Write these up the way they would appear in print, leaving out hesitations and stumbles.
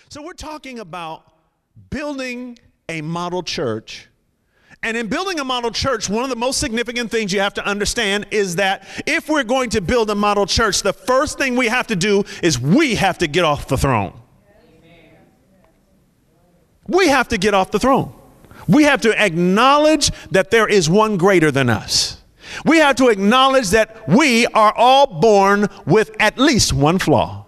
So we're talking about building a model church. And in building a model church, one of the most significant things you have to understand is that if we're going to build a model church, the first thing we have to do is we have to get off the throne. We have to get off the throne. We have to acknowledge that there is one greater than us. We have to acknowledge that we are all born with at least one flaw.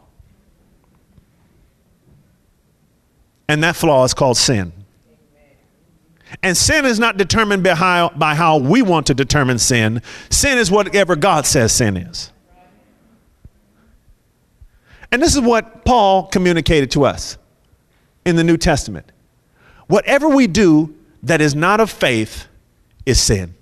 And that flaw is called sin. And sin is not determined by how we want to determine sin. Sin is whatever God says sin is. And this is what Paul communicated to us in the New Testament. Whatever we do that is not of faith is sin.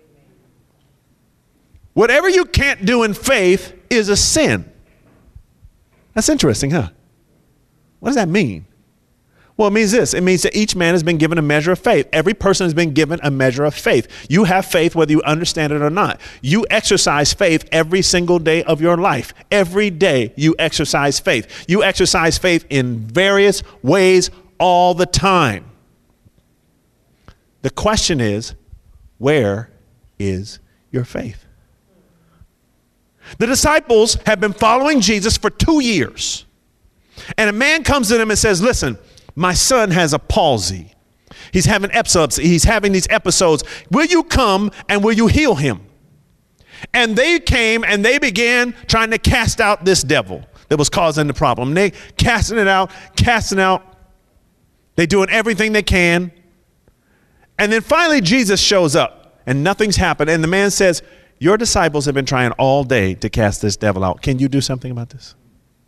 Whatever you can't do in faith is a sin. That's interesting, huh? What does that mean? Well, it means this. It means that each man has been given a measure of faith. Every person has been given a measure of faith. You have faith whether you understand it or not. You exercise faith every single day of your life. Every day you exercise faith. You exercise faith in various ways all the time. The question is, where is your faith? The disciples have been following Jesus for 2 years. And a man comes to them and says, listen, my son has a palsy. He's having episodes. He's having these episodes. Will you come and will you heal him? And they came and they began trying to cast out this devil that was causing the problem. They casting it out. They're doing everything they can. And then finally Jesus shows up and nothing's happened. And the man says, your disciples have been trying all day to cast this devil out. Can you do something about this?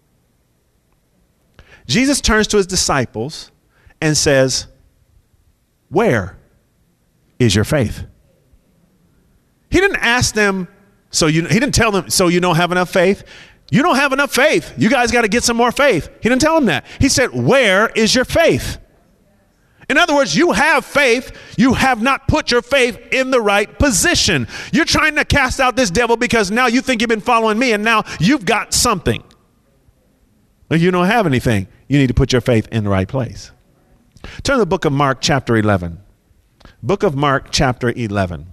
Jesus turns to his disciples and says, where is your faith? He didn't ask them, he didn't tell them, so you don't have enough faith? You don't have enough faith. You guys got to get some more faith. He didn't tell them that. He said, where is your faith? In other words, you have faith. You have not put your faith in the right position. You're trying to cast out this devil because now you think you've been following me and now you've got something. If you don't have anything, you need to put your faith in the right place. Turn to the book of Mark chapter 11. Book of Mark chapter 11.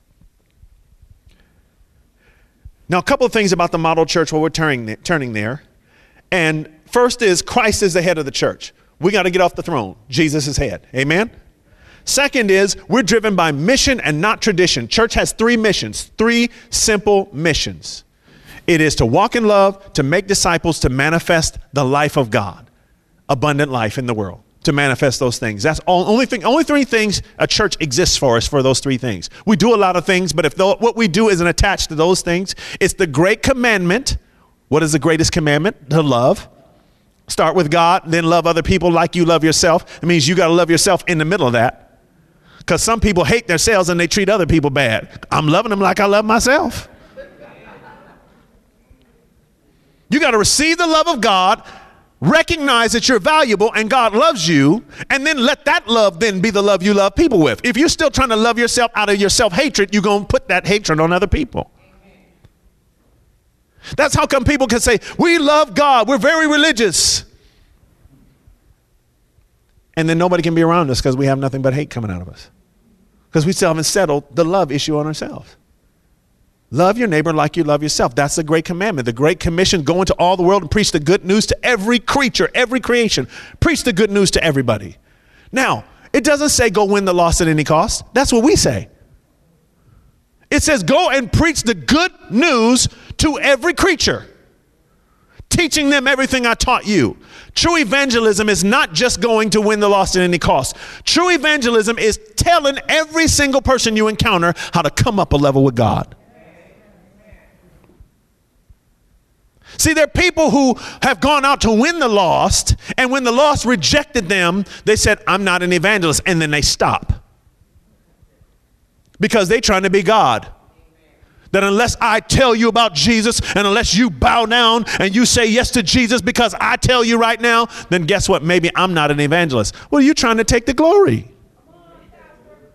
Now, a couple of things about the model church while we're turning there. And first is Christ is the head of the church. We got to get off the throne. Jesus is head. Amen. Second is we're driven by mission and not tradition. Church has 3 missions, 3 simple missions. It is to walk in love, to make disciples, to manifest the life of God, abundant life in the world, to manifest those things. That's only 3 things a church exists for, is for those 3 things. We do a lot of things, but if what we do isn't attached to those things, it's the great commandment. What is the greatest commandment? To love. Start with God, then love other people like you love yourself. It means you got to love yourself in the middle of that. Because some people hate themselves and they treat other people bad. I'm loving them like I love myself. You got to receive the love of God, recognize that you're valuable and God loves you, and then let that love then be the love you love people with. If you're still trying to love yourself out of your self-hatred, you're going to put that hatred on other people. That's how come people can say, we love God, we're very religious. And then nobody can be around us because we have nothing but hate coming out of us. Because we still haven't settled the love issue on ourselves. Love your neighbor like you love yourself. That's the great commandment. The great commission, go into all the world and preach the good news to every creature, every creation. Preach the good news to everybody. Now, it doesn't say go win the lost at any cost. That's what we say. It says go and preach the good news to every creature, teaching them everything I taught you. True evangelism is not just going to win the lost at any cost. True evangelism is telling every single person you encounter how to come up a level with God. See, there are people who have gone out to win the lost, and when the lost rejected them, they said, I'm not an evangelist, and then they stop. Because they're trying to be God. That unless I tell you about Jesus, and unless you bow down and you say yes to Jesus because I tell you right now, then guess what? Maybe I'm not an evangelist. Well, you're trying to take the glory.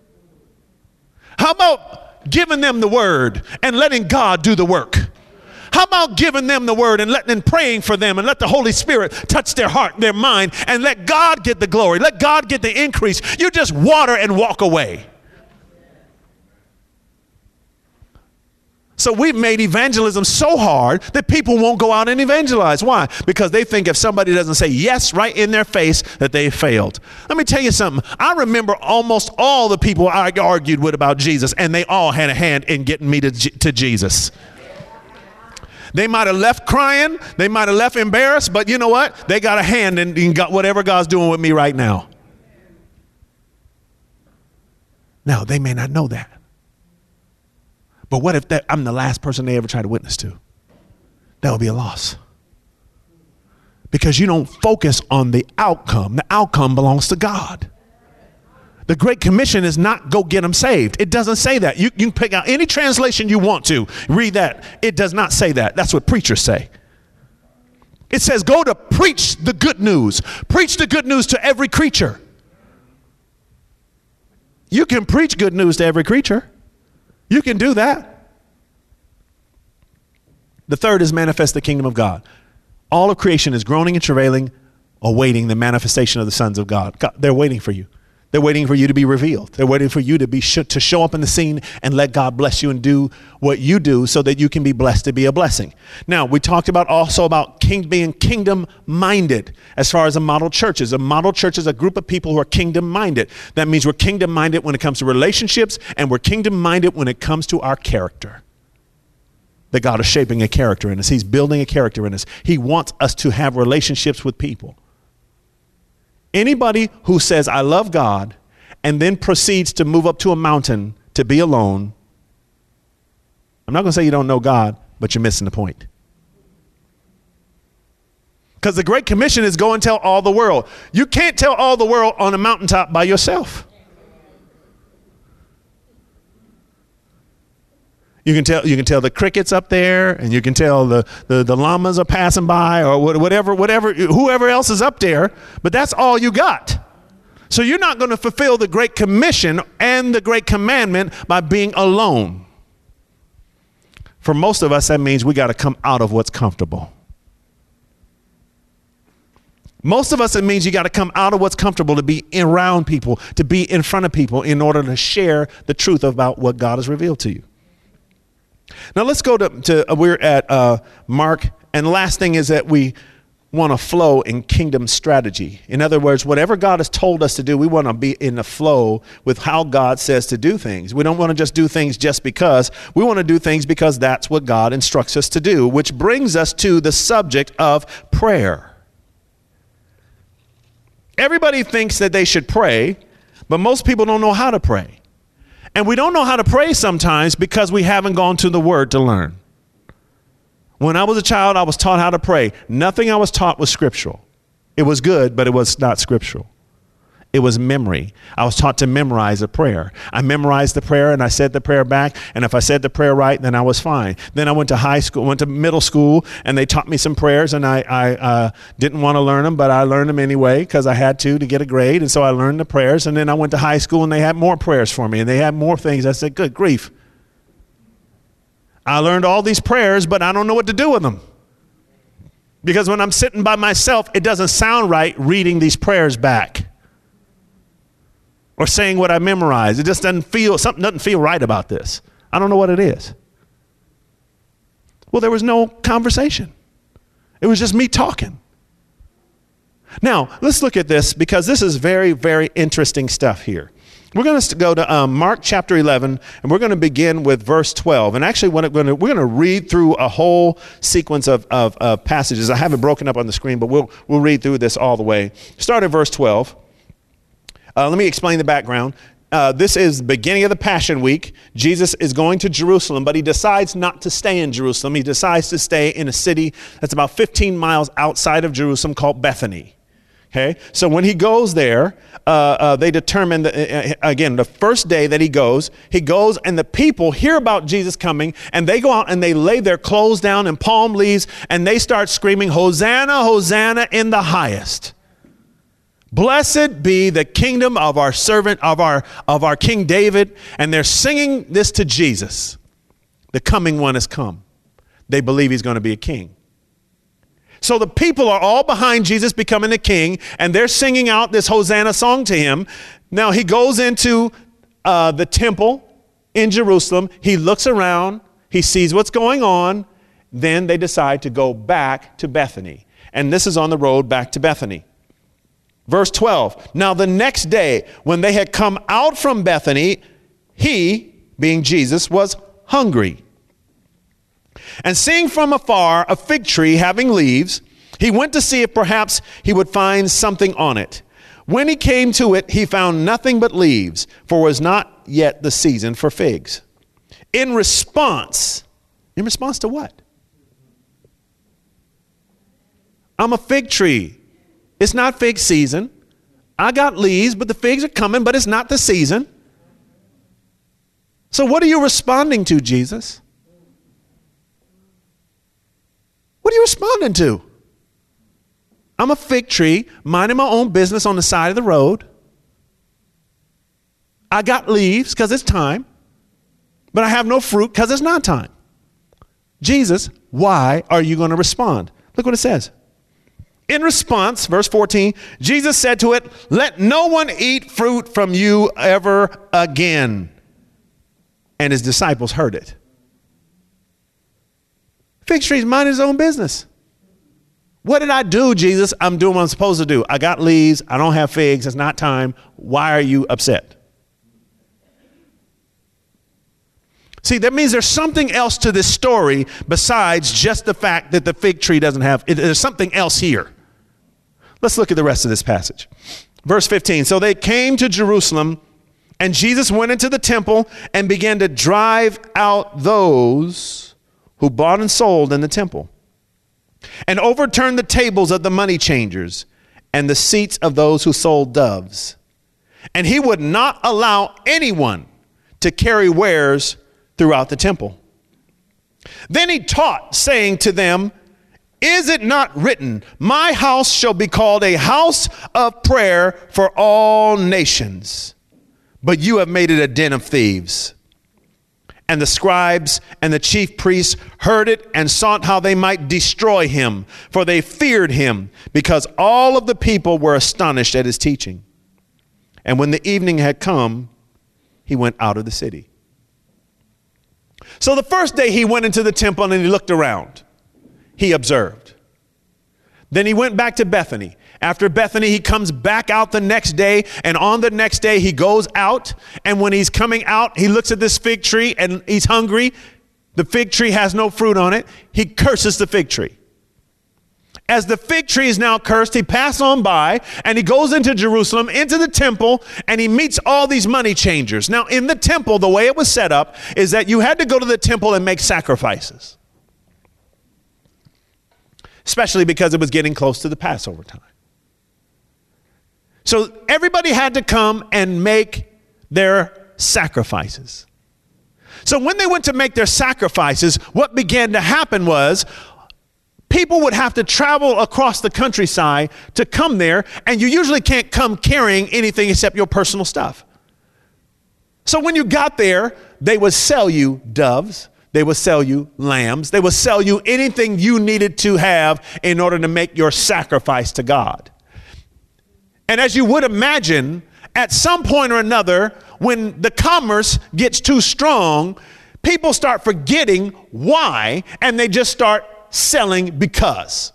How about giving them the word and letting God do the work? How about giving them the word and letting them praying for them and let the Holy Spirit touch their heart, their mind, and let God get the glory. Let God get the increase. You just water and walk away. So we've made evangelism so hard that people won't go out and evangelize. Why? Because they think if somebody doesn't say yes right in their face that they failed. Let me tell you something. I remember almost all the people I argued with about Jesus, and they all had a hand in getting me to Jesus. They might have left crying. They might have left embarrassed, but you know what? They got a hand in got whatever God's doing with me right now. Now, they may not know that. But what if I'm the last person they ever try to witness to? That would be a loss. Because you don't focus on the outcome. The outcome belongs to God. The Great Commission is not go get them saved. It doesn't say that. You can pick out any translation you want to. Read that. It does not say that. That's what preachers say. It says go to preach the good news. Preach the good news to every creature. You can preach good news to every creature. You can do that. The third is manifest the kingdom of God. All of creation is groaning and travailing, awaiting the manifestation of the sons of God. They're waiting for you. They're waiting for you to be revealed. They're waiting for you to show up in the scene and let God bless you and do what you do so that you can be blessed to be a blessing. Now, we talked about also about being kingdom minded as far as a model church is. A model church is a group of people who are kingdom minded. That means we're kingdom minded when it comes to relationships, and we're kingdom minded when it comes to our character. That God is shaping a character in us. He's building a character in us. He wants us to have relationships with people. Anybody who says, I love God, and then proceeds to move up to a mountain to be alone, I'm not going to say you don't know God, but you're missing the point. Because the Great Commission is go and tell all the world. You can't tell all the world on a mountaintop by yourself. You can tell the crickets up there, and you can tell the llamas are passing by, or whatever, whoever else is up there, but that's all you got. So you're not going to fulfill the Great Commission and the Great Commandment by being alone. For most of us, that means we got to come out of what's comfortable. Most of us, it means you got to come out of what's comfortable to be around people, to be in front of people in order to share the truth about what God has revealed to you. Now let's go to we're at Mark, and the last thing is that we want to flow in kingdom strategy. In other words, whatever God has told us to do, we want to be in the flow with how God says to do things. We don't want to just do things just because. We want to do things because that's what God instructs us to do, which brings us to the subject of prayer. Everybody thinks that they should pray, but most people don't know how to pray. And we don't know how to pray sometimes because we haven't gone to the Word to learn. When I was a child, I was taught how to pray. Nothing I was taught was scriptural. It was good, but it was not scriptural. It was memory. I was taught to memorize a prayer. I memorized the prayer and I said the prayer back. And if I said the prayer right, then I was fine. Then I went to high school, went to middle school, and they taught me some prayers, and I didn't want to learn them, but I learned them anyway because I had to get a grade. And so I learned the prayers. And then I went to high school and they had more prayers for me, and they had more things. I said, good grief. I learned all these prayers, but I don't know what to do with them. Because when I'm sitting by myself, it doesn't sound right reading these prayers back. Or saying what I memorized. It just something doesn't feel right about this. I don't know what it is. Well, there was no conversation. It was just me talking. Now, let's look at this because this is very, very interesting stuff here. We're going to go to Mark chapter 11, and we're going to begin with verse 12. And actually, we're going to read through a whole sequence of passages. I have it broken up on the screen, but we'll read through this all the way. Start at verse 12. Let me explain the background. This is the beginning of the Passion Week. Jesus is going to Jerusalem, but he decides not to stay in Jerusalem. He decides to stay in a city that's about 15 miles outside of Jerusalem called Bethany. Okay, so when he goes there, they determine that, again, the first day that he goes and the people hear about Jesus coming, and they go out and they lay their clothes down in palm leaves, and they start screaming, Hosanna, Hosanna in the highest. Blessed be the kingdom of our servant, of our King David. And they're singing this to Jesus. The coming one has come. They believe he's going to be a king. So the people are all behind Jesus becoming a king, and they're singing out this Hosanna song to him. Now he goes into the temple in Jerusalem. He looks around. He sees what's going on. Then they decide to go back to Bethany. And this is on the road back to Bethany. Verse 12. Now the next day, when they had come out from Bethany, he, being Jesus, was hungry. And seeing from afar a fig tree having leaves, he went to see if perhaps he would find something on it. When he came to it, he found nothing but leaves, for it was not yet the season for figs. In response to what? I'm a fig tree. It's not fig season. I got leaves, but the figs are coming, but it's not the season. So what are you responding to, Jesus? What are you responding to? I'm a fig tree, minding my own business on the side of the road. I got leaves because it's time, but I have no fruit because it's not time. Jesus, why are you going to respond? Look what it says. In response, verse 14, Jesus said to it, let no one eat fruit from you ever again. And his disciples heard it. Fig tree's minding his own business. What did I do, Jesus? I'm doing what I'm supposed to do. I got leaves. I don't have figs. It's not time. Why are you upset? See, that means there's something else to this story besides just the fact that the fig tree doesn't have it. There's something else here. Let's look at the rest of this passage. Verse 15. So they came to Jerusalem, and Jesus went into the temple and began to drive out those who bought and sold in the temple, and overturned the tables of the money changers and the seats of those who sold doves. And he would not allow anyone to carry wares throughout the temple. Then he taught, saying to them, is it not written, my house shall be called a house of prayer for all nations, but you have made it a den of thieves. And the scribes and the chief priests heard it and sought how they might destroy him, for they feared him, because all of the people were astonished at his teaching. And when the evening had come, he went out of the city. So the first day he went into the temple and he looked around. He observed. Then he went back to Bethany. After Bethany, he comes back out the next day, and on the next day he goes out, and when he's coming out, he looks at this fig tree and he's hungry. The fig tree has no fruit on it. He curses the fig tree. As the fig tree is now cursed, he passes on by and he goes into Jerusalem, into the temple, and he meets all these money changers. Now, in the temple, the way it was set up is that you had to go to the temple and make sacrifices, especially because it was getting close to the Passover time. So everybody had to come and make their sacrifices. So when they went to make their sacrifices, what began to happen was people would have to travel across the countryside to come there, and you usually can't come carrying anything except your personal stuff. So when you got there, they would sell you doves. They would sell you lambs. They would sell you anything you needed to have in order to make your sacrifice to God. And as you would imagine, at some point or another, when the commerce gets too strong, people start forgetting why, and they just start selling because.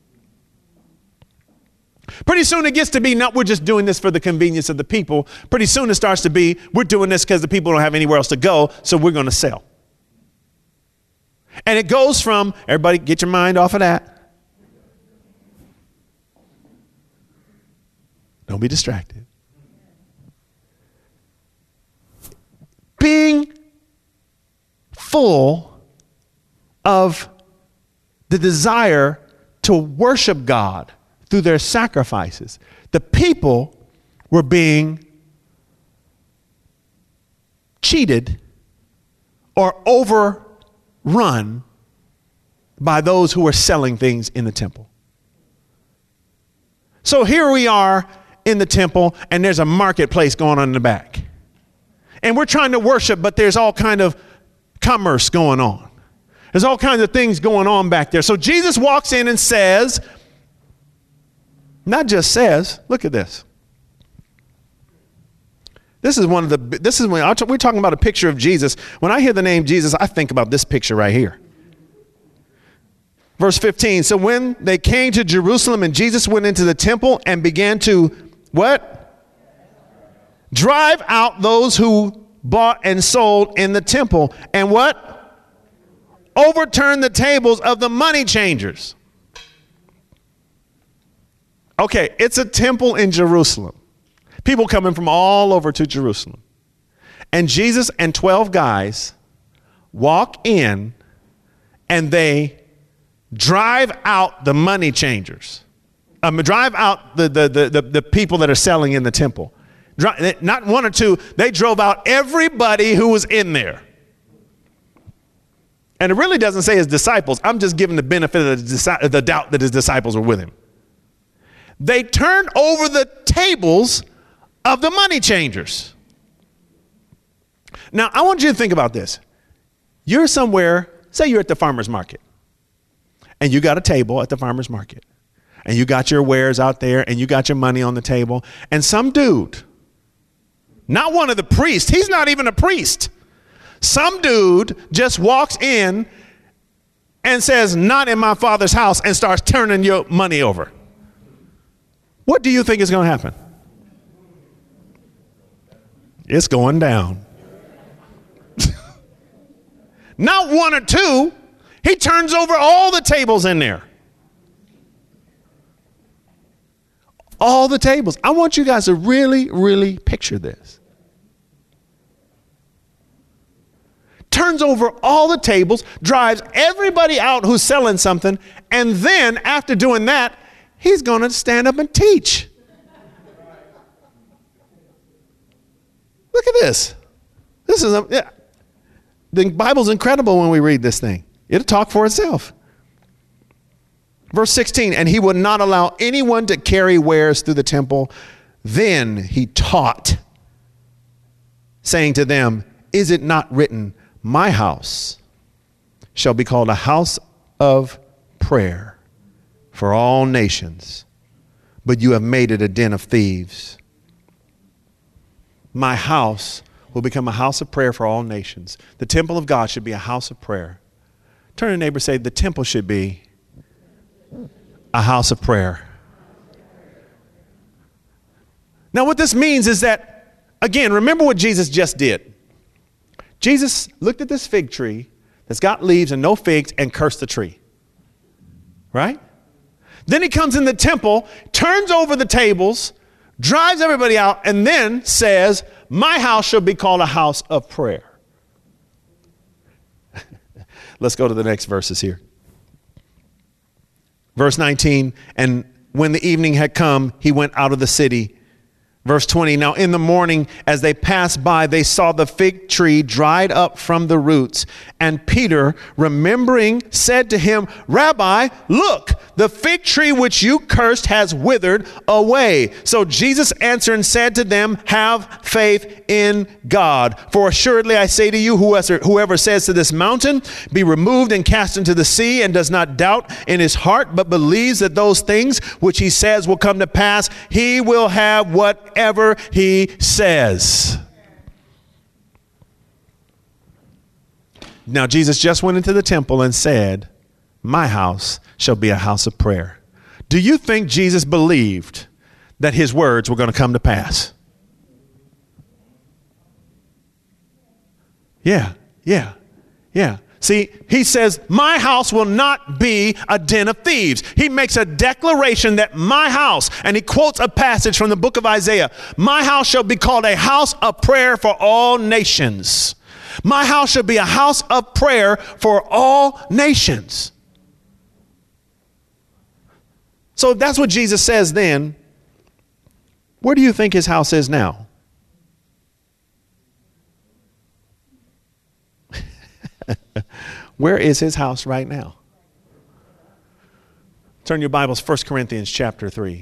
Pretty soon it gets to be not we're just doing this for the convenience of the people. Pretty soon it starts to be we're doing this because the people don't have anywhere else to go, so we're going to sell. And it goes from, everybody get your mind off of that. Don't be distracted. Being full of the desire to worship God through their sacrifices, the people were being cheated or overrun by those who were selling things in the temple. So here we are in the temple, and there's a marketplace going on in the back. And we're trying to worship, but there's all kind of commerce going on. There's all kinds of things going on back there. So Jesus walks in and says, not just says, look at this. This is when we're talking about a picture of Jesus. When I hear the name Jesus, I think about this picture right here. Verse 15, so when they came to Jerusalem and Jesus went into the temple and began to, what? Drive out those who bought and sold in the temple. And what? Overturn the tables of the money changers. Okay, it's a temple in Jerusalem. People coming from all over to Jerusalem. And Jesus and 12 guys walk in and they drive out the money changers. Drive out the people that are selling in the temple. Not one or two, they drove out everybody who was in there. And it really doesn't say his disciples. I'm just giving the benefit of the doubt that his disciples were with him. They turned over the tables of the money changers. Now, I want you to think about this. You're somewhere, say you're at the farmer's market, and you got a table at the farmer's market, and you got your wares out there, and you got your money on the table, and some dude, not one of the priests, he's not even a priest, some dude just walks in and says, not in my father's house, and starts turning your money over. What do you think is going to happen? It's going down. Not one or two. He turns over all the tables in there. All the tables. I want you guys to really, really picture this. Turns over all the tables, drives everybody out who's selling something, and then after doing that, he's going to stand up and teach. Look at this. The Bible's incredible when we read this thing. It'll talk for itself. Verse 16, and he would not allow anyone to carry wares through the temple. Then he taught, saying to them, is it not written, my house shall be called a house of prayer for all nations, but you have made it a den of thieves. My house will become a house of prayer for all nations. The temple of God should be a house of prayer. Turn to your neighbor and say, the temple should be a house of prayer. Now what this means is that, again, remember what Jesus just did. Jesus looked at this fig tree that's got leaves and no figs and cursed the tree. Right? Then he comes in the temple, turns over the tables, drives everybody out, and then says, my house shall be called a house of prayer. Let's go to the next verses here. Verse 19, and when the evening had come, he went out of the city. Verse 20, now in the morning, as they passed by, they saw the fig tree dried up from the roots. And Peter, remembering, said to him, Rabbi, look, the fig tree which you cursed has withered away. So Jesus answered and said to them, have faith in God. For assuredly I say to you, whoever says to this mountain, be removed and cast into the sea, and does not doubt in his heart, but believes that those things which he says will come to pass, he will have whatever he says. Now Jesus just went into the temple and said, my house shall be a house of prayer. Do you think Jesus believed that his words were going to come to pass? Yeah. See, he says, my house will not be a den of thieves. He makes a declaration that my house, and he quotes a passage from the book of Isaiah, my house shall be called a house of prayer for all nations. My house shall be a house of prayer for all nations. So if that's what Jesus says then, where do you think his house is now? Where is his house right now? Turn your Bibles, 1 Corinthians chapter 3,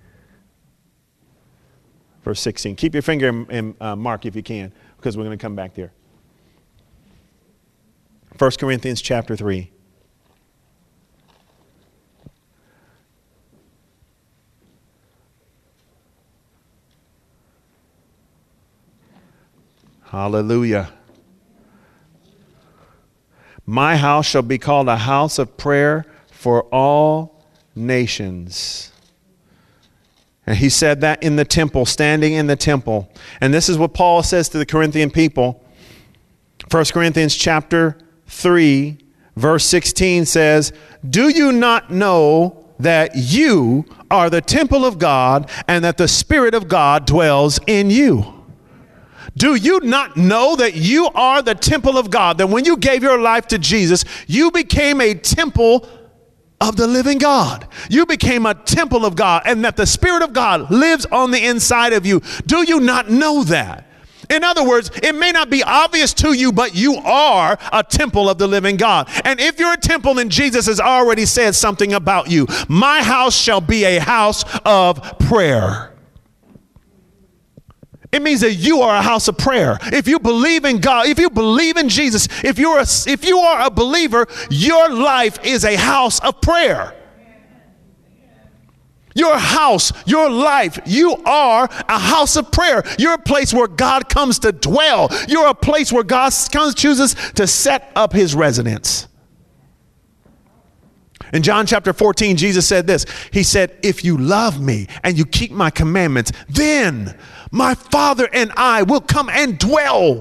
verse 16. Keep your finger in Mark if you can, because we're going to come back there. 1 Corinthians chapter 3. Hallelujah. My house shall be called a house of prayer for all nations. And he said that in the temple, standing in the temple. And this is what Paul says to the Corinthian people. 1 Corinthians chapter 3, verse 16 says, do you not know that you are the temple of God and that the Spirit of God dwells in you? Do you not know that you are the temple of God? That when you gave your life to Jesus, you became a temple of the living God. You became a temple of God, and that the Spirit of God lives on the inside of you. Do you not know that? In other words, it may not be obvious to you, but you are a temple of the living God. And if you're a temple, then Jesus has already said something about you. My house shall be a house of prayer. It means that you are a house of prayer. If you believe in God, if you believe in Jesus, if you are a believer, your life is a house of prayer. Your house, your life, you are a house of prayer. You're a place where God comes to dwell. You're a place where God chooses to set up his residence. In John chapter 14, Jesus said this. He said, if you love me and you keep my commandments, then my Father and I will come and dwell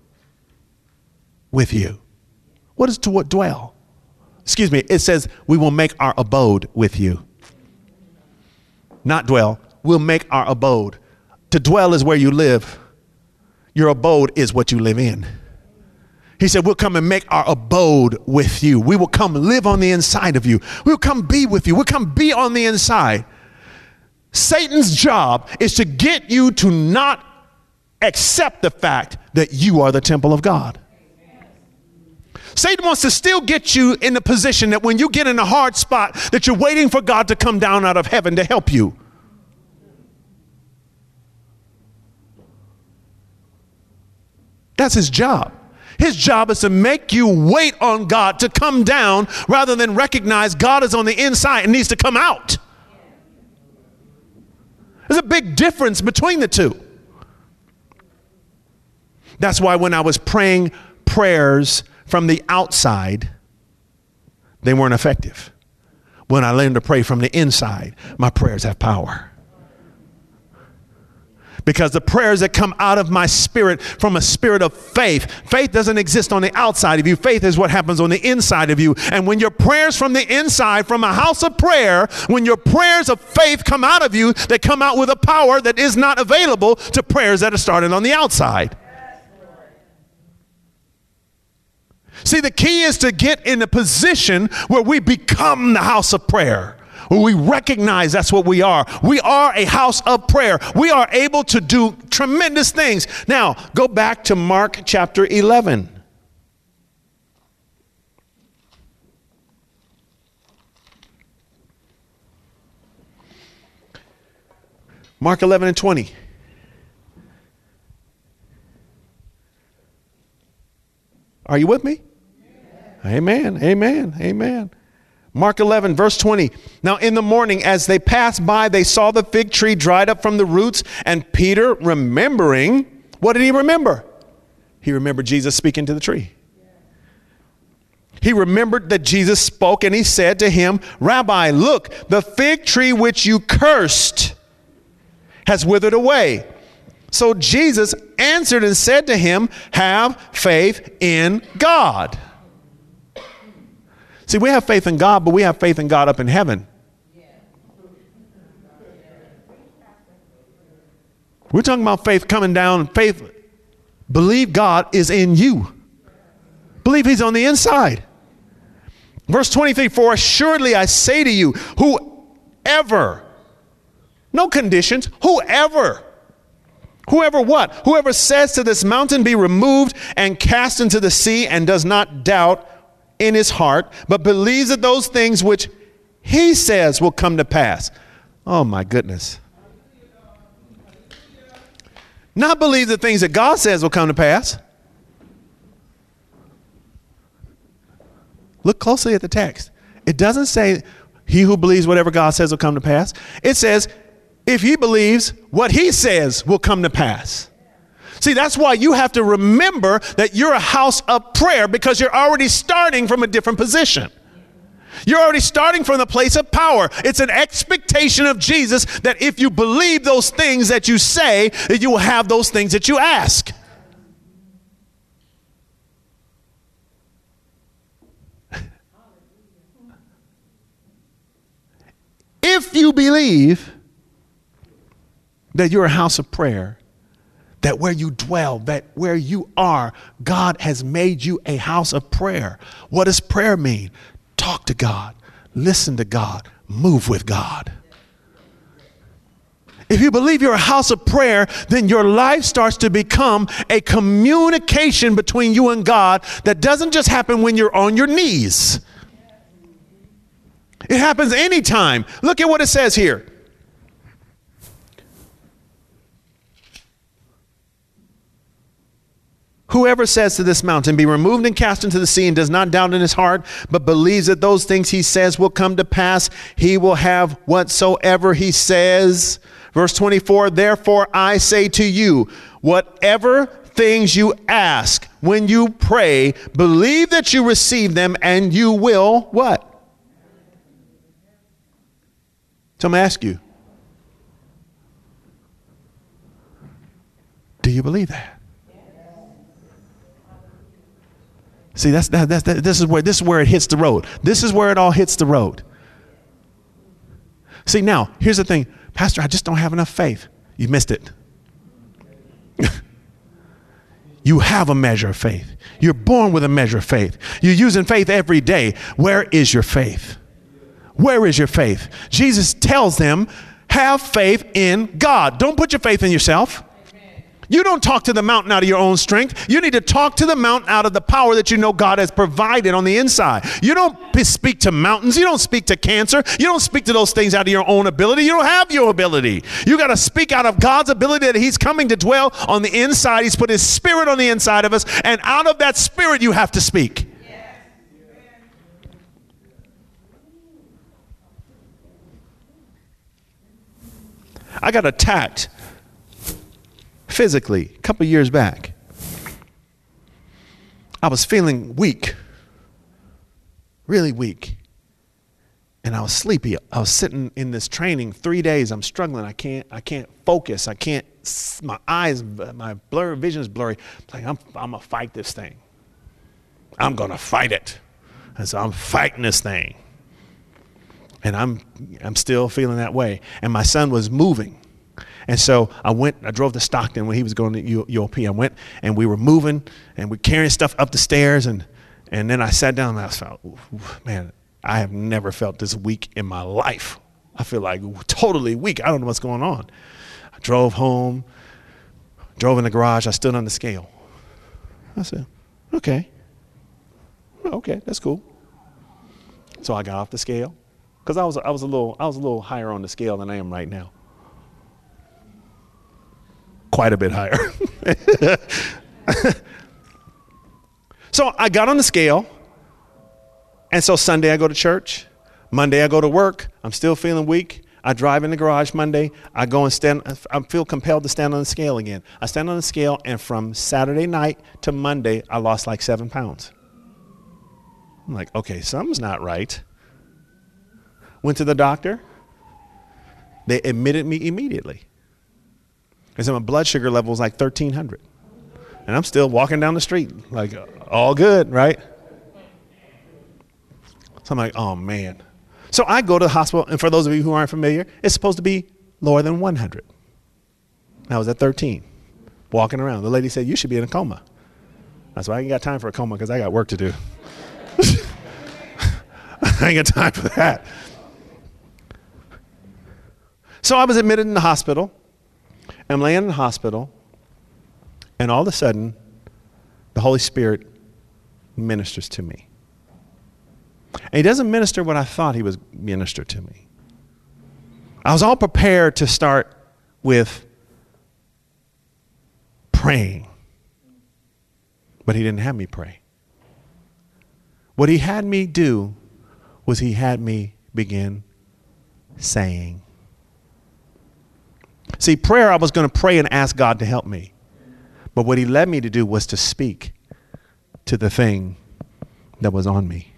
with you. What is to dwell? Excuse me. It says we will make our abode with you. Not dwell. We'll make our abode. To dwell is where you live. Your abode is what you live in. He said, we'll come and make our abode with you. We will come live on the inside of you. We'll come be with you. We'll come be on the inside. Satan's job is to get you to not accept the fact that you are the temple of God. Satan wants to still get you in the position that when you get in a hard spot, that you're waiting for God to come down out of heaven to help you. That's his job. His job is to make you wait on God to come down rather than recognize God is on the inside and needs to come out. There's a big difference between the two. That's why when I was praying prayers from the outside, they weren't effective. When I learned to pray from the inside, my prayers have power. Because the prayers that come out of my spirit from a spirit of faith, faith doesn't exist on the outside of you. Faith is what happens on the inside of you. And when your prayers from the inside, from a house of prayer, when your prayers of faith come out of you, they come out with a power that is not available to prayers that are started on the outside. See, the key is to get in a position where we become the house of prayer. We recognize that's what we are. We are a house of prayer. We are able to do tremendous things. Now, go back to Mark chapter 11. Mark 11 and 20. Are you with me? Amen, amen, amen. Mark 11, verse 20. Now in the morning, as they passed by, they saw the fig tree dried up from the roots. And Peter, remembering, what did he remember? He remembered Jesus speaking to the tree. He remembered that Jesus spoke, and he said to him, Rabbi, look, the fig tree which you cursed has withered away. So Jesus answered and said to him, have faith in God. See, we have faith in God, but we have faith in God up in heaven. We're talking about faith coming down. Faith, believe God is in you. Believe he's on the inside. Verse 23, for assuredly I say to you, whoever, no conditions, whoever what? Whoever says to this mountain, be removed and cast into the sea, and does not doubt in his heart, but believes that those things which he says will come to pass. Oh my goodness. Not believe the things that God says will come to pass. Look closely at the text. It doesn't say he who believes whatever God says will come to pass. It says if he believes what he says will come to pass. See, that's why you have to remember that you're a house of prayer, because you're already starting from a different position. You're already starting from the place of power. It's an expectation of Jesus that if you believe those things that you say, that you will have those things that you ask. If you believe that you're a house of prayer, that where you dwell, that where you are, God has made you a house of prayer. What does prayer mean? Talk to God, listen to God, move with God. If you believe you're a house of prayer, then your life starts to become a communication between you and God that doesn't just happen when you're on your knees. It happens anytime. Look at what it says here. Whoever says to this mountain, be removed and cast into the sea, and does not doubt in his heart, but believes that those things he says will come to pass, he will have whatsoever he says. Verse 24, therefore I say to you, whatever things you ask when you pray, believe that you receive them, and you will what? So I'm going to ask you, do you believe that? See, this is where it hits the road. This is where it all hits the road. See, now, here's the thing. Pastor, I just don't have enough faith. You missed it. You have a measure of faith. You're born with a measure of faith. You're using faith every day. Where is your faith? Where is your faith? Jesus tells them, have faith in God. Don't put your faith in yourself. You don't talk to the mountain out of your own strength. You need to talk to the mountain out of the power that you know God has provided on the inside. You don't speak to mountains. You don't speak to cancer. You don't speak to those things out of your own ability. You don't have your ability. You got to speak out of God's ability that he's coming to dwell on the inside. He's put his spirit on the inside of us, and out of that spirit you have to speak. I got attacked physically a couple years back. I was feeling weak, really weak, and I was sleepy. I was sitting in this training 3 days. I'm struggling. I can't focus. My eyes, my vision is blurry. I'm like, I'm gonna fight this thing. I'm gonna fight it. And so I'm fighting this thing, and I'm still feeling that way. And my son was moving. And so I drove to Stockton when he was going to UOP. I went, and we were moving, and we're carrying stuff up the stairs, and then I sat down, and I felt, man, I have never felt this weak in my life. I feel like totally weak. I don't know what's going on. I drove home, drove in the garage. I stood on the scale. I said, okay, that's cool. So I got off the scale, because I was a little higher on the scale than I am right now. Quite a bit higher. So I got on the scale, and so Sunday I go to church. Monday I go to work. I'm still feeling weak. I drive in the garage Monday. I go and stand. I feel compelled to stand on the scale again. I stand on the scale, and from Saturday night to Monday, I lost like 7 pounds. I'm like, okay, something's not right. Went to the doctor. They admitted me immediately. And so my blood sugar level was like 1,300. And I'm still walking down the street, like, all good, right? So I'm like, oh, man. So I go to the hospital, and for those of you who aren't familiar, it's supposed to be lower than 100. I was at 13, walking around. The lady said, you should be in a coma. That's why I ain't got time for a coma, because I got work to do. I ain't got time for that. So I was admitted in the hospital. I'm laying in the hospital, and all of a sudden, the Holy Spirit ministers to me. And he doesn't minister what I thought he was minister to me. I was all prepared to start with praying, but he didn't have me pray. What he had me do was he had me begin saying. See, prayer, I was going to pray and ask God to help me. But what he led me to do was to speak to the thing that was on me.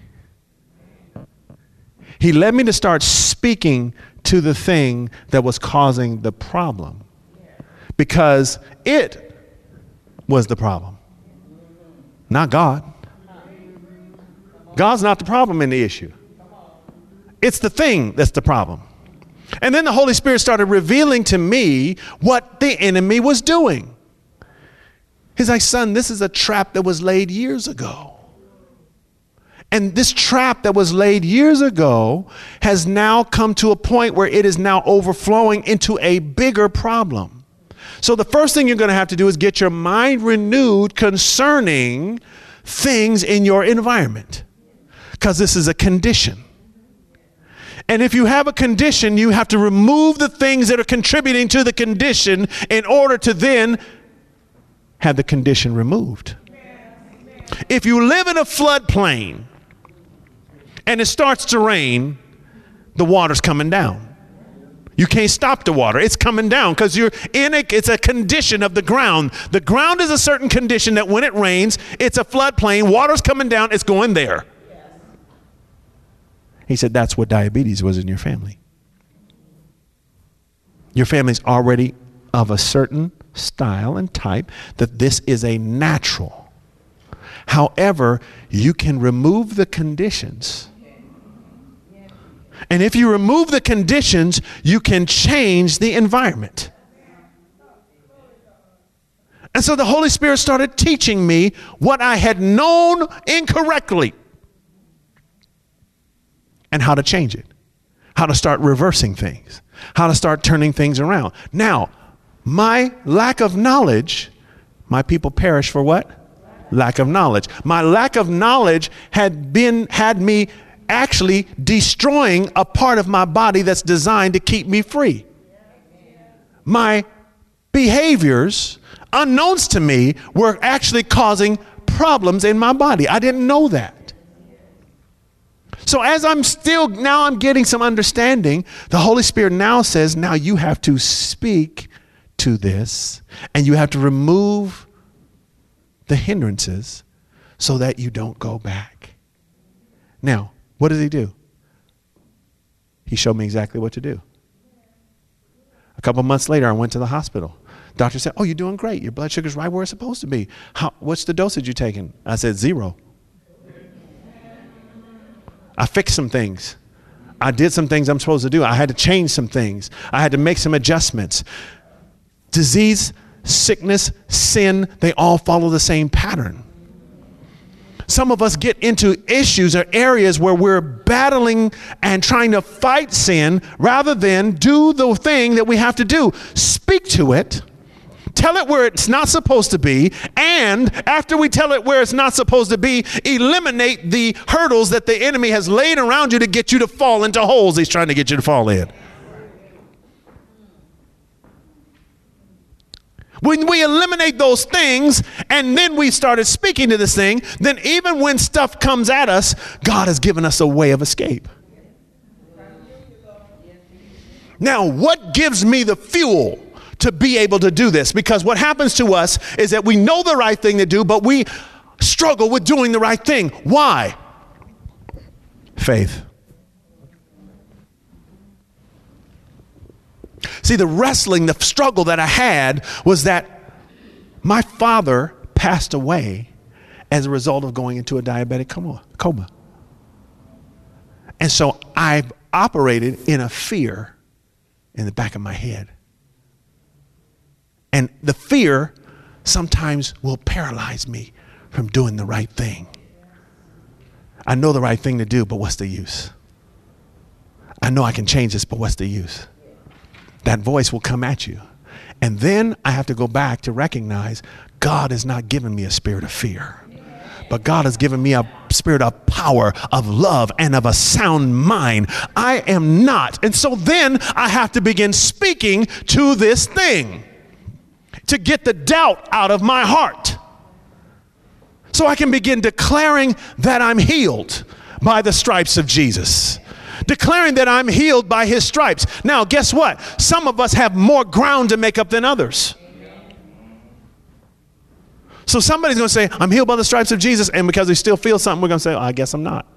He led me to start speaking to the thing that was causing the problem. Because it was the problem, not God. God's not the problem in the issue. It's the thing that's the problem. And then the Holy Spirit started revealing to me what the enemy was doing. He's like, son, this is a trap that was laid years ago. And this trap that was laid years ago has now come to a point where it is now overflowing into a bigger problem. So the first thing you're going to have to do is get your mind renewed concerning things in your environment, because this is a condition. And if you have a condition, you have to remove the things that are contributing to the condition in order to then have the condition removed. If you live in a floodplain and it starts to rain, the water's coming down. You can't stop the water. It's coming down because you're in it. It's a condition of the ground. The ground is a certain condition that when it rains, it's a floodplain. Water's coming down. It's going there. He said, that's what diabetes was in your family. Your family's already of a certain style and type that this is a natural. However, you can remove the conditions. And if you remove the conditions, you can change the environment. And so the Holy Spirit started teaching me what I had known incorrectly and how to change it, how to start reversing things, how to start turning things around. Now, my lack of knowledge, my people perish for what? Lack of knowledge. My lack of knowledge had me actually destroying a part of my body that's designed to keep me free. My behaviors, unknowns to me, were actually causing problems in my body. I didn't know that. So as I'm getting some understanding, the Holy Spirit now says, now you have to speak to this and you have to remove the hindrances so that you don't go back. Now, what does he do? He showed me exactly what to do. A couple months later, I went to the hospital. Doctor said, oh, you're doing great. Your blood sugar's right where it's supposed to be. What's the dosage you taking? I said, 0. I fixed some things. I did some things I'm supposed to do. I had to change some things. I had to make some adjustments. Disease, sickness, sin, they all follow the same pattern. Some of us get into issues or areas where we're battling and trying to fight sin rather than do the thing that we have to do. Speak to it. Tell it where it's not supposed to be, and after we tell it where it's not supposed to be, eliminate the hurdles that the enemy has laid around you to get you to fall into holes he's trying to get you to fall in. When we eliminate those things and then we started speaking to this thing, then even when stuff comes at us, God has given us a way of escape. Now, what gives me the fuel to be able to do this? Because what happens to us is that we know the right thing to do, but we struggle with doing the right thing. Why? Faith. See, the wrestling, the struggle that I had was that my father passed away as a result of going into a diabetic coma. And so I've operated in a fear in the back of my head. And the fear sometimes will paralyze me from doing the right thing. I know the right thing to do, but what's the use? I know I can change this, but what's the use? That voice will come at you. And then I have to go back to recognize God has not given me a spirit of fear, but God has given me a spirit of power, of love, and of a sound mind. I am not. And so then I have to begin speaking to this thing to get the doubt out of my heart. So I can begin declaring that I'm healed by the stripes of Jesus. Declaring that I'm healed by his stripes. Now, guess what? Some of us have more ground to make up than others. So somebody's going to say, I'm healed by the stripes of Jesus. And because we still feel something, we're going to say, I guess I'm not.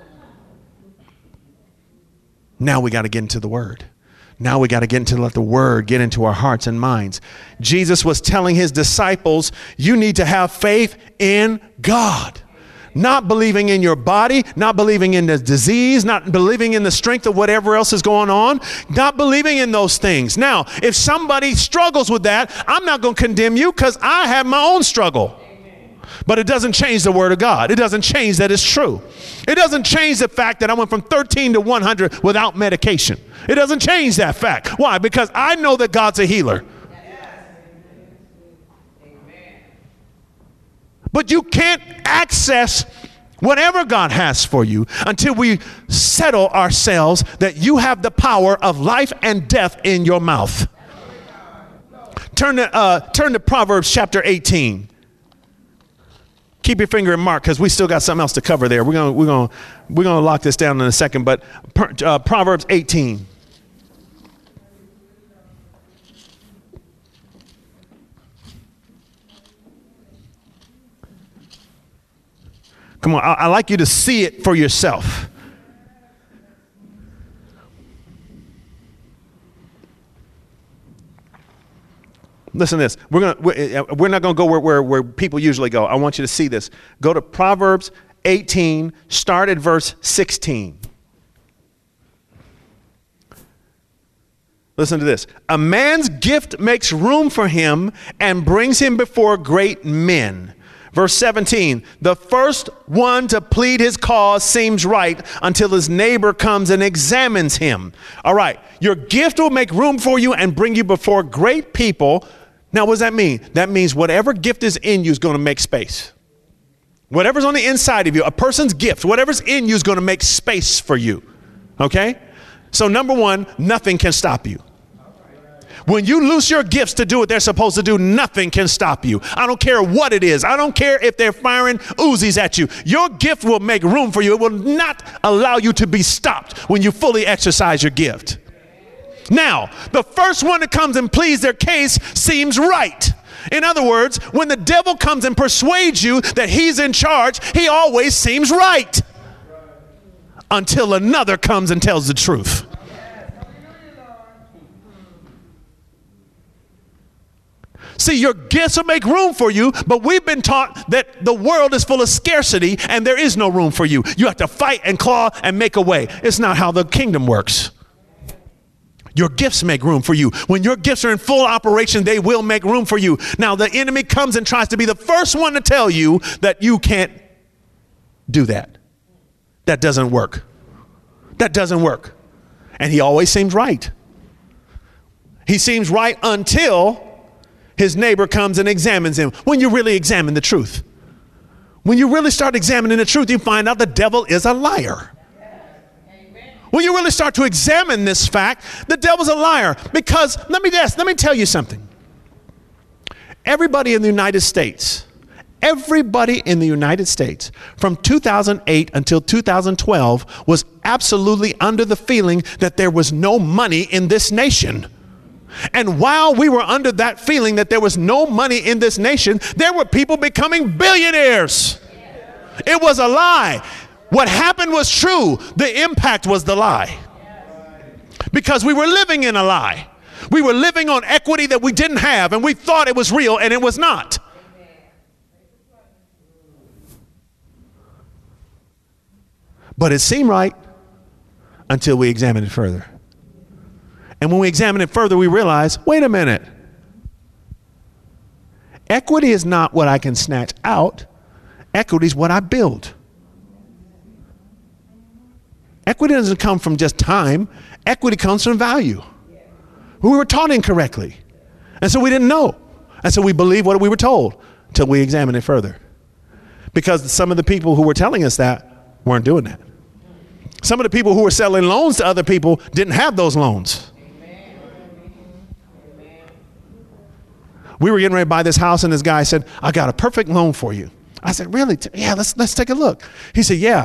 Now we got to get into the word. Now we got to get into let the word get into our hearts and minds. Jesus was telling his disciples, you need to have faith in God. Not believing in your body, not believing in the disease, not believing in the strength of whatever else is going on, not believing in those things. Now, if somebody struggles with that, I'm not going to condemn you because I have my own struggle. But it doesn't change the word of God. It doesn't change that it's true. It doesn't change the fact that I went from 13 to 100 without medication. It doesn't change that fact. Why? Because I know that God's a healer. But you can't access whatever God has for you until we settle ourselves that you have the power of life and death in your mouth. Turn to Proverbs chapter 18. Keep your finger in Mark because we still got something else to cover there. We're gonna lock this down in a second. But Proverbs 18. Come on, I like you to see it for yourself. Listen to this. We're not going to go where people usually go. I want you to see this. Go to Proverbs 18, start at verse 16. Listen to this. A man's gift makes room for him and brings him before great men. Verse 17, the first one to plead his cause seems right until his neighbor comes and examines him. All right, your gift will make room for you and bring you before great people. Now, what does that mean? That means whatever gift is in you is going to make space. Whatever's on the inside of you, a person's gift, whatever's in you is going to make space for you. Okay? So number one, nothing can stop you. When you loose your gifts to do what they're supposed to do, nothing can stop you. I don't care what it is. I don't care if they're firing Uzis at you. Your gift will make room for you. It will not allow you to be stopped when you fully exercise your gift. Now, the first one that comes and pleads their case seems right. In other words, when the devil comes and persuades you that he's in charge, he always seems right. Until another comes and tells the truth. See, your gifts will make room for you, but we've been taught that the world is full of scarcity and there is no room for you. You have to fight and claw and make a way. It's not how the kingdom works. Your gifts make room for you. When your gifts are in full operation, they will make room for you. Now, the enemy comes and tries to be the first one to tell you that you can't do that. That doesn't work. That doesn't work. And he always seems right. He seems right until his neighbor comes and examines him. When you really examine the truth. When you really start examining the truth, you find out the devil is a liar. When you really start to examine this fact, the devil's a liar. Because, let me tell you something. Everybody in the United States from 2008 until 2012 was absolutely under the feeling that there was no money in this nation. And while we were under that feeling that there was no money in this nation, there were people becoming billionaires. It was a lie. What happened was true. The impact was the lie. Because we were living in a lie. We were living on equity that we didn't have, and we thought it was real, and it was not. But it seemed right until we examined it further. And when we examine it further, we realize, wait a minute. Equity is not what I can snatch out. Equity is what I build. Equity doesn't come from just time. Equity comes from value. We were taught incorrectly. And so we didn't know. And so we believed what we were told until we examined it further. Because some of the people who were telling us that weren't doing that. Some of the people who were selling loans to other people didn't have those loans. We were getting ready to buy this house, and this guy said, I got a perfect loan for you. I said, really? Yeah, let's take a look. He said, yeah,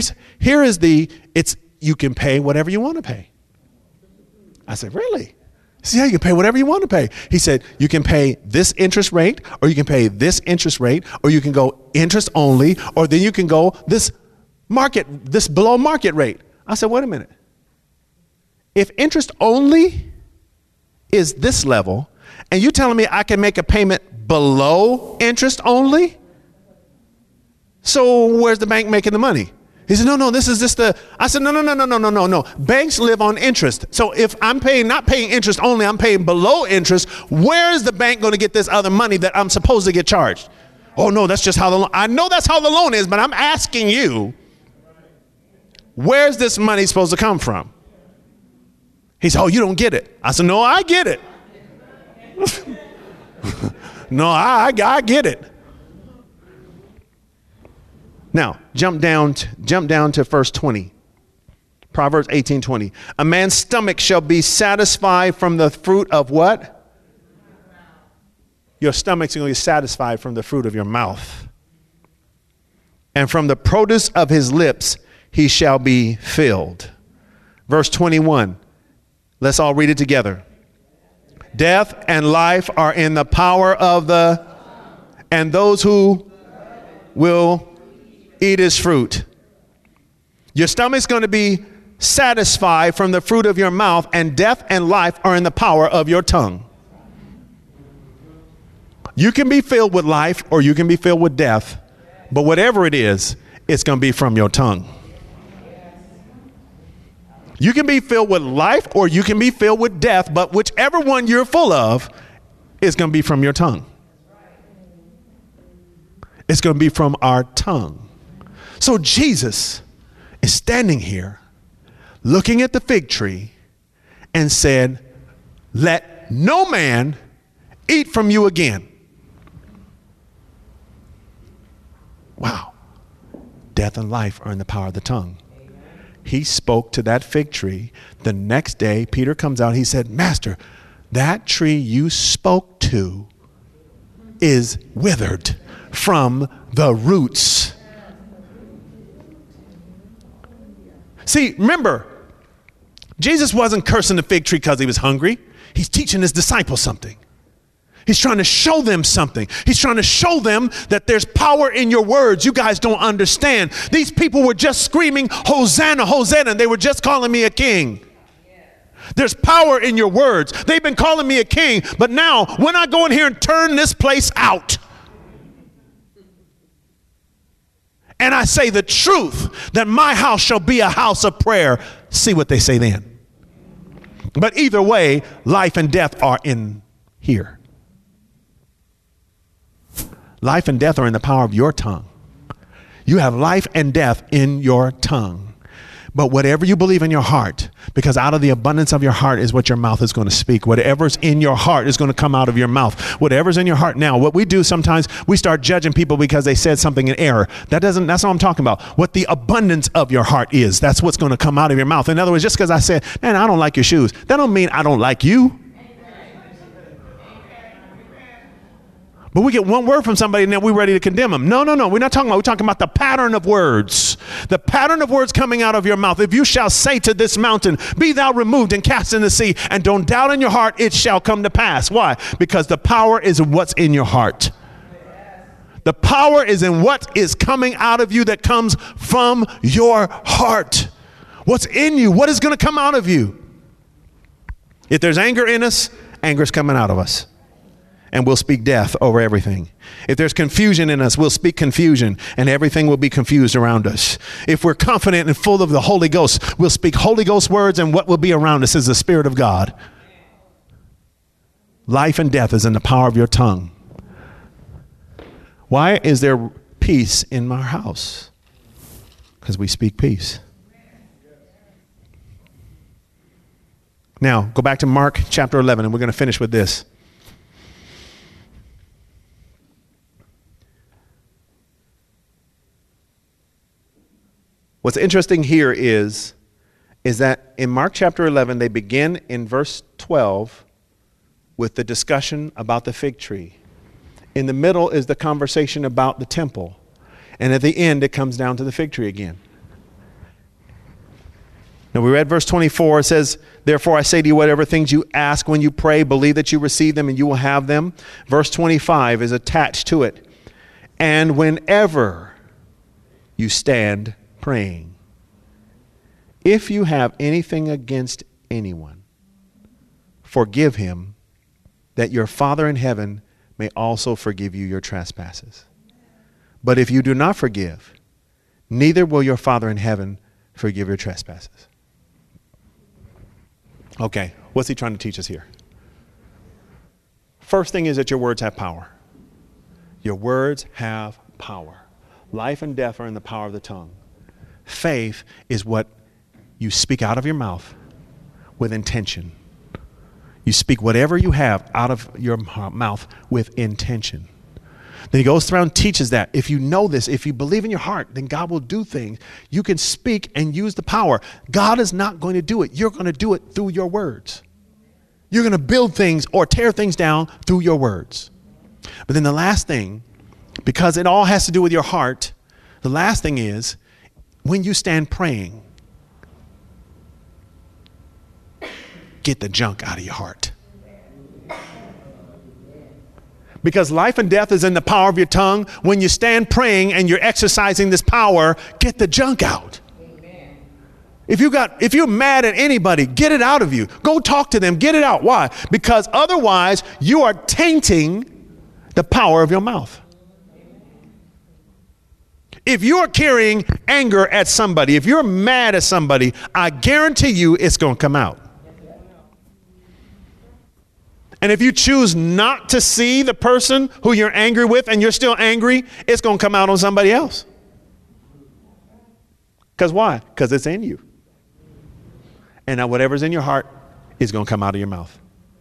you can pay whatever you want to pay. I said, really? He said, yeah, you can pay whatever you want to pay. He said, you can pay this interest rate, or you can pay this interest rate, or you can go interest only, or then you can go this below market rate. I said, wait a minute. If interest only is this level, and you're telling me I can make a payment below interest only? So where's the bank making the money? He said, no, this is just I said, no. Banks live on interest. So if I'm not paying interest only, I'm paying below interest, where is the bank going to get this other money that I'm supposed to get charged? Oh, no, that's just how the loan. I know that's how the loan is, but I'm asking you, where's this money supposed to come from? He said, oh, you don't get it. I said, no, I get it. No, I get it. Now, jump down to verse 20. Proverbs 18:20. A man's stomach shall be satisfied from the fruit of what? Your stomach's going to be satisfied from the fruit of your mouth. And from the produce of his lips he shall be filled. Verse 21. Let's all read it together. Death and life are in the power of and those who will eat his fruit. Your stomach's going to be satisfied from the fruit of your mouth, and death and life are in the power of your tongue. You can be filled with life or you can be filled with death, but whatever it is, it's going to be from your tongue. You can be filled with life or you can be filled with death, but whichever one you're full of is going to be from your tongue. It's going to be from our tongue. So Jesus is standing here looking at the fig tree and said, let no man eat from you again. Wow. Death and life are in the power of the tongue. He spoke to that fig tree. The next day, Peter comes out. He said, Master, that tree you spoke to is withered from the roots. See, remember, Jesus wasn't cursing the fig tree because he was hungry. He's teaching his disciples something. He's trying to show them something. He's trying to show them that there's power in your words. You guys don't understand. These people were just screaming, Hosanna, Hosanna, and they were just calling me a king. There's power in your words. They've been calling me a king, but now when I go in here and turn this place out, and I say the truth, that my house shall be a house of prayer, see what they say then. But either way, life and death are in here. Life and death are in the power of your tongue. You have life and death in your tongue. But whatever you believe in your heart, because out of the abundance of your heart is what your mouth is going to speak. Whatever's in your heart is going to come out of your mouth. Whatever's in your heart. Now, what we do sometimes, we start judging people because they said something in error. That's what I'm talking about. What the abundance of your heart is, that's what's going to come out of your mouth. In other words, just because I said, man, I don't like your shoes, that don't mean I don't like you. But we get one word from somebody and then we're ready to condemn them. No. We're not talking about, we're talking about the pattern of words. The pattern of words coming out of your mouth. If you shall say to this mountain, be thou removed and cast in the sea, and don't doubt in your heart, it shall come to pass. Why? Because the power is in what's in your heart. The power is in what is coming out of you that comes from your heart. What's in you? What is going to come out of you? If there's anger in us, anger is coming out of us. And we'll speak death over everything. If there's confusion in us, we'll speak confusion, and everything will be confused around us. If we're confident and full of the Holy Ghost, we'll speak Holy Ghost words, and what will be around us is the Spirit of God. Life and death is in the power of your tongue. Why is there peace in our house? Because we speak peace. Now, go back to Mark chapter 11, and we're going to finish with this. What's interesting here is that in Mark chapter 11, they begin in verse 12 with the discussion about the fig tree. In the middle is the conversation about the temple. And at the end, it comes down to the fig tree again. Now we read verse 24. It says, therefore I say to you, whatever things you ask when you pray, believe that you receive them and you will have them. Verse 25 is attached to it. And whenever you stand praying, if you have anything against anyone, forgive him, that your Father in heaven may also forgive you your trespasses. But if you do not forgive, neither will your Father in heaven forgive your trespasses. Okay, what's he trying to teach us here? First thing is that your words have power. Your words have power. Life and death are in the power of the tongue. Faith is what you speak out of your mouth with intention. You speak whatever you have out of your mouth with intention. Then he goes around and teaches that. If you know this, if you believe in your heart, then God will do things. You can speak and use the power. God is not going to do it. You're going to do it through your words. You're going to build things or tear things down through your words. But then the last thing, because it all has to do with your heart, the last thing is when you stand praying, get the junk out of your heart. Because life and death is in the power of your tongue. When you stand praying and you're exercising this power, get the junk out. Amen. If you're mad at anybody, get it out of you. Go talk to them, get it out. Why? Because otherwise you are tainting the power of your mouth. If you're carrying anger at somebody, if you're mad at somebody, I guarantee you it's going to come out. And if you choose not to see the person who you're angry with and you're still angry, it's going to come out on somebody else. Because why? Because it's in you. And now whatever's in your heart is going to come out of your mouth.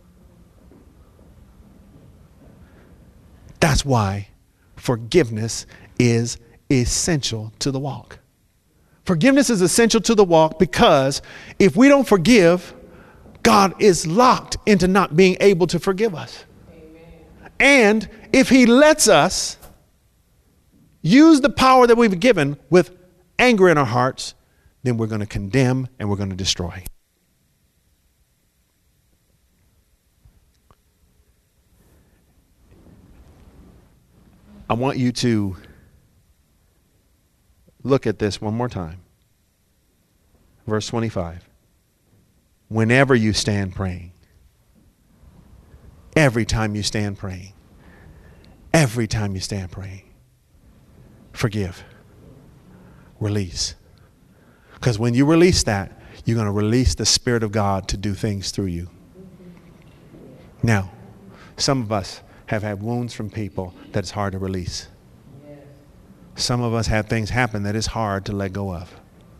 That's why forgiveness is essential to the walk. Forgiveness is essential to the walk because if we don't forgive, God is locked into not being able to forgive us. Amen. And if he lets us use the power that we've given with anger in our hearts, then we're going to condemn and we're going to destroy. I want you to look at this one more time. Verse 25. Whenever you stand praying, every time you stand praying, forgive, release. Because when you release that, you're going to release the Spirit of God to do things through you. Now, some of us have had wounds from people that it's hard to release. Some of us have things happen that is hard to let go of.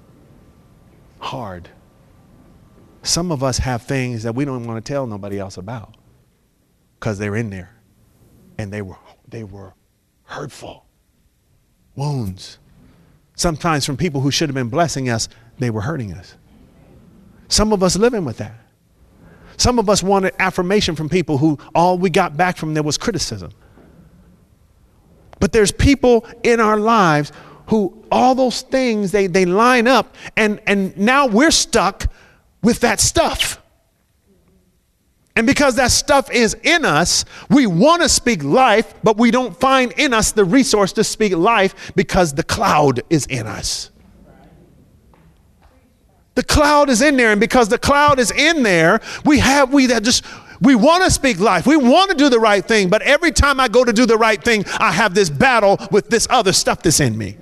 Hard. Some of us have things that we don't want to tell nobody else about because they're in there and they were hurtful. Wounds. Sometimes from people who should have been blessing us, they were hurting us. Some of us living with that. Some of us wanted affirmation from people who all we got back from them was criticism. But there's people in our lives who all those things, they line up and now we're stuck with that stuff. And because that stuff is in us, we want to speak life, but we don't find in us the resource to speak life because the cloud is in us. The cloud is in there, and because the cloud is in there, we want to speak life. We want to do the right thing, but every time I go to do the right thing, I have this battle with this other stuff that's in me.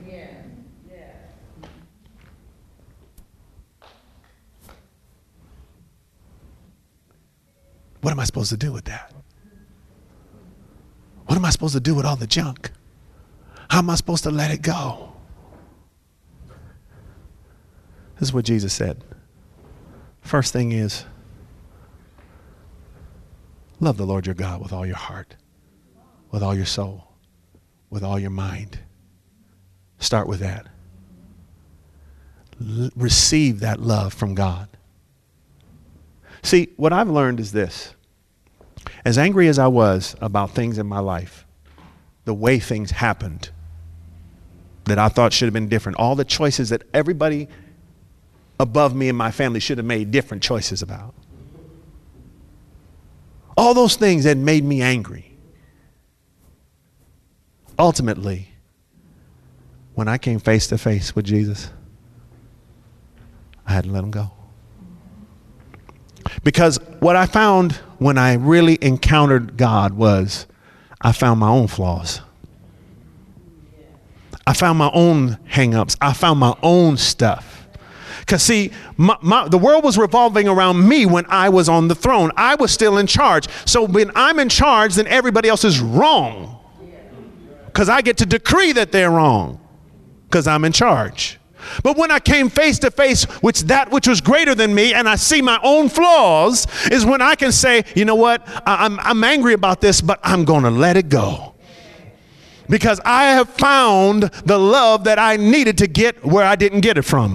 What am I supposed to do with that? What am I supposed to do with all the junk? How am I supposed to let it go? This is what Jesus said. First thing is, love the Lord your God with all your heart, with all your soul, with all your mind. Start with that. Receive that love from God. See, what I've learned is this. As angry as I was about things in my life, the way things happened, that I thought should have been different. All the choices that everybody above me and my family should have made different choices about. All those things that made me angry. Ultimately, when I came face to face with Jesus, I had to let him go. Because what I found when I really encountered God was I found my own flaws. I found my own hang-ups. I found my own stuff. Because see, the world was revolving around me when I was on the throne. I was still in charge. So when I'm in charge, then everybody else is wrong. Because I get to decree that they're wrong. Because I'm in charge. But when I came face to face with that which was greater than me and I see my own flaws is when I can say, you know what, I'm angry about this, but I'm going to let it go. Because I have found the love that I needed to get where I didn't get it from.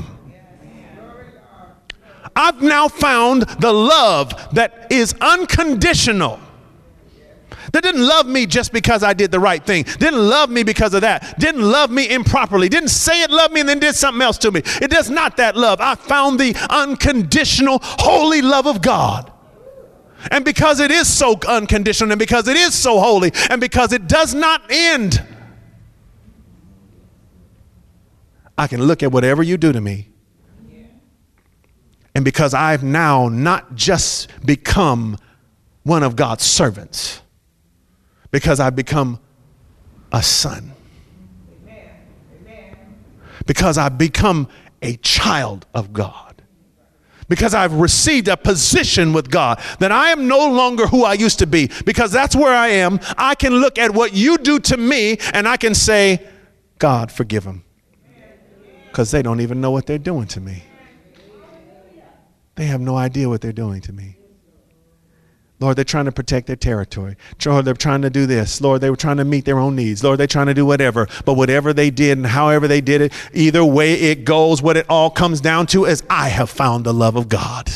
I've now found the love that is unconditional. That didn't love me just because I did the right thing. Didn't love me because of that. Didn't love me improperly. Didn't say it loved me and then did something else to me. It does not that love. I found the unconditional, holy love of God. And because it is so unconditional and because it is so holy and because it does not end, I can look at whatever you do to me. And because I've now not just become one of God's servants, because I've become a son. Because I've become a child of God. Because I've received a position with God that I am no longer who I used to be. Because that's where I am. I can look at what you do to me and I can say, God, forgive them. Because they don't even know what they're doing to me. They have no idea what they're doing to me. Lord, they're trying to protect their territory. Lord, they're trying to do this. Lord, they were trying to meet their own needs. Lord, they're trying to do whatever. But whatever they did and however they did it, either way it goes, what it all comes down to is I have found the love of God.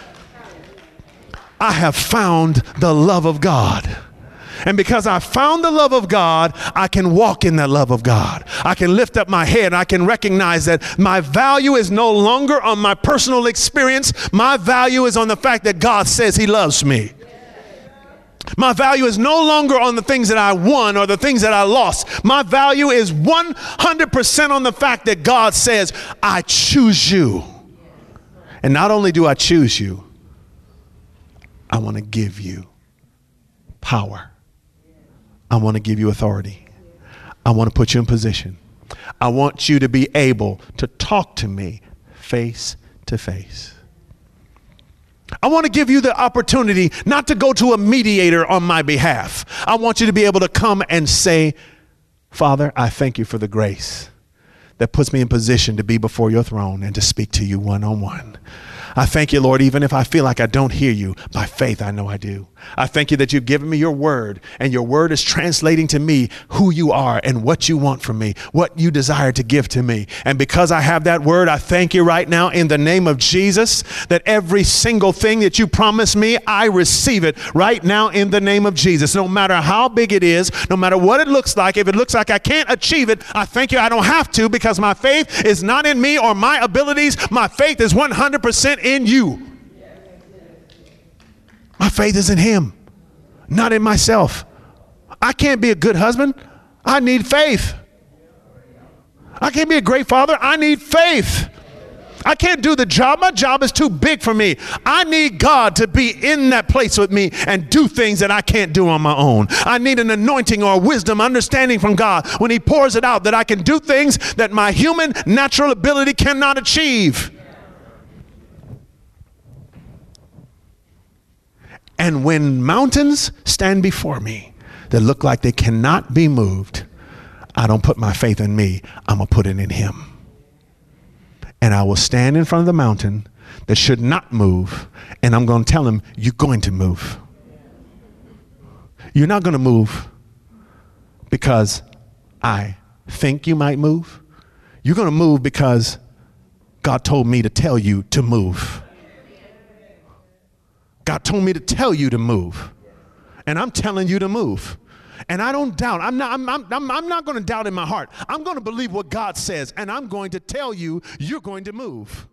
I have found the love of God. And because I found the love of God, I can walk in that love of God. I can lift up my head. I can recognize that my value is no longer on my personal experience. My value is on the fact that God says he loves me. My value is no longer on the things that I won or the things that I lost. My value is 100% on the fact that God says, I choose you. And not only do I choose you, I want to give you power. I want to give you authority. I want to put you in position. I want you to be able to talk to me face to face. I want to give you the opportunity not to go to a mediator on my behalf. I want you to be able to come and say, Father, I thank you for the grace that puts me in position to be before your throne and to speak to you one-on-one. I thank you, Lord, even if I feel like I don't hear you, by faith I know I do. I thank you that you've given me your word, and your word is translating to me who you are and what you want from me, what you desire to give to me. And because I have that word, I thank you right now in the name of Jesus that every single thing that you promised me, I receive it right now in the name of Jesus. No matter how big it is, no matter what it looks like, if it looks like I can't achieve it, I thank you I don't have to, because my faith is not in me or my abilities. My faith is 100% in you. My faith is in him, not in myself. I can't be a good husband. I need faith. I can't be a great father. I need faith. I can't do the job. My job is too big for me. I need God to be in that place with me and do things that I can't do on my own. I need an anointing or wisdom, understanding from God when he pours it out, that I can do things that my human natural ability cannot achieve. And when mountains stand before me that look like they cannot be moved, I don't put my faith in me. I'm going to put it in him. And I will stand in front of the mountain that should not move, and I'm going to tell him, you're going to move. You're not going to move because I think you might move. You're going to move because God told me to tell you to move. God told me to tell you to move. And I'm telling you to move. And I don't doubt. I'm not going to doubt in my heart. I'm going to believe what God says, and I'm going to tell you, you're going to move.